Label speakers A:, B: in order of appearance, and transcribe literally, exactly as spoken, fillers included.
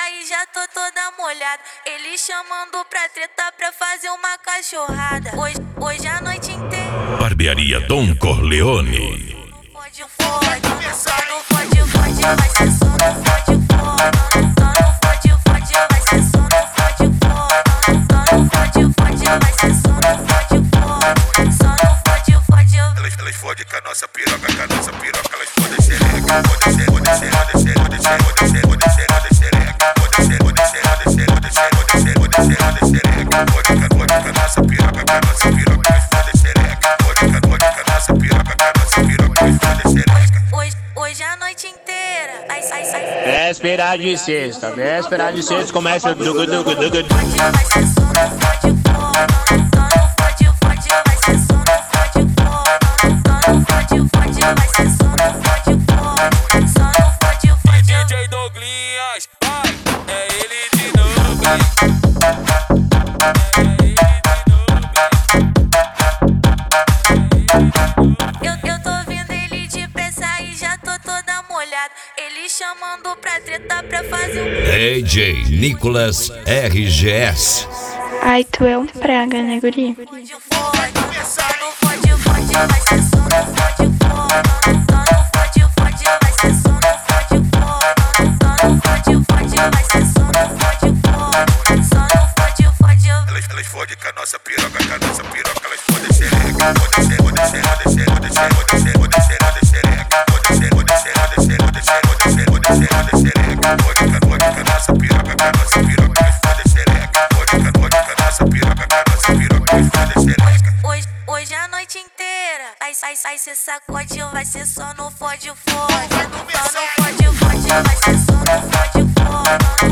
A: sair, já tô toda molhada. Ele chamando pra treta pra fazer uma cachorrada. Hoje, hoje a noite inteira.
B: Barbearia Don Corleone.
A: Fode, fode, só no fode, fode, vai ser só no fode, fode. Só no fode, fode, vai ser só no fode, fode. Só no fode, fode, vai ser só no fode, fode. Só no fode, fode.
C: Elas, elas fodem com a nossa piroca, com a nossa piroca. Elas fodem xereca, fodem xereca, fodem xereca, fodem xereca, fodem xereca, fodem xereca, fodem xereca, fodem xereca, fodem xereca, fodem xereca, fodem xereca, fodem xereca, fodem xereca. Fodem com a nossa piroca, com a nossa piroca. Elas fodem xereca, fodem com a nossa piroca, com a nossa piroca. Elas fodem xereca.
A: Hoje, hoje a noite inteira. Ai, ai, ai.
D: Véspera de sexta, véspera de sexta, começa o dugu dugu dugu.
A: Vai ser só no fode, fode. Só no fode, fode, vai ser só no fode, fode. Só no fode, fode, vai ser só no fode, fode. Só no fode, fode.
E: D J Douglinhas, vai, é ele de novo. É ele de novo.
A: Eu, eu tô vendo ele de pressa e já tô toda molhada. Ele chamando pra treta pra fazer um.
B: D J Nicolas R G S.
F: Ai, tu é um praga, né, guri?
A: Fode, fode, só no fode, fode, vai ser só no fode, fode. Só no fode, fode, vai ser só no fode, fode. Só no fode, fode, vai ser só no fode, fode. Só no fode, fode.
C: Elas, elas fodem com a nossa piroca, com a nossa piroca. Elas fodem xereca, fodem xereca, fodem xereca, fodem xereca, fodem xereca, fodem xereca, fodem xereca, fodem xereca, fodem xereca, fodem xereca, fodem xereca, fodem xereca. Fodem com a nossa piroca, com a nossa piroca. Elas fodem xereca, fodem com a nossa piroca, com a nossa piroca. Elas fodem xereca.
A: Hoje, hoje a noite inteira. Ai, sai, sai, cê sacode, vai ser só no fode, fode. Só no fode, fode, vai ser só no fode, fode.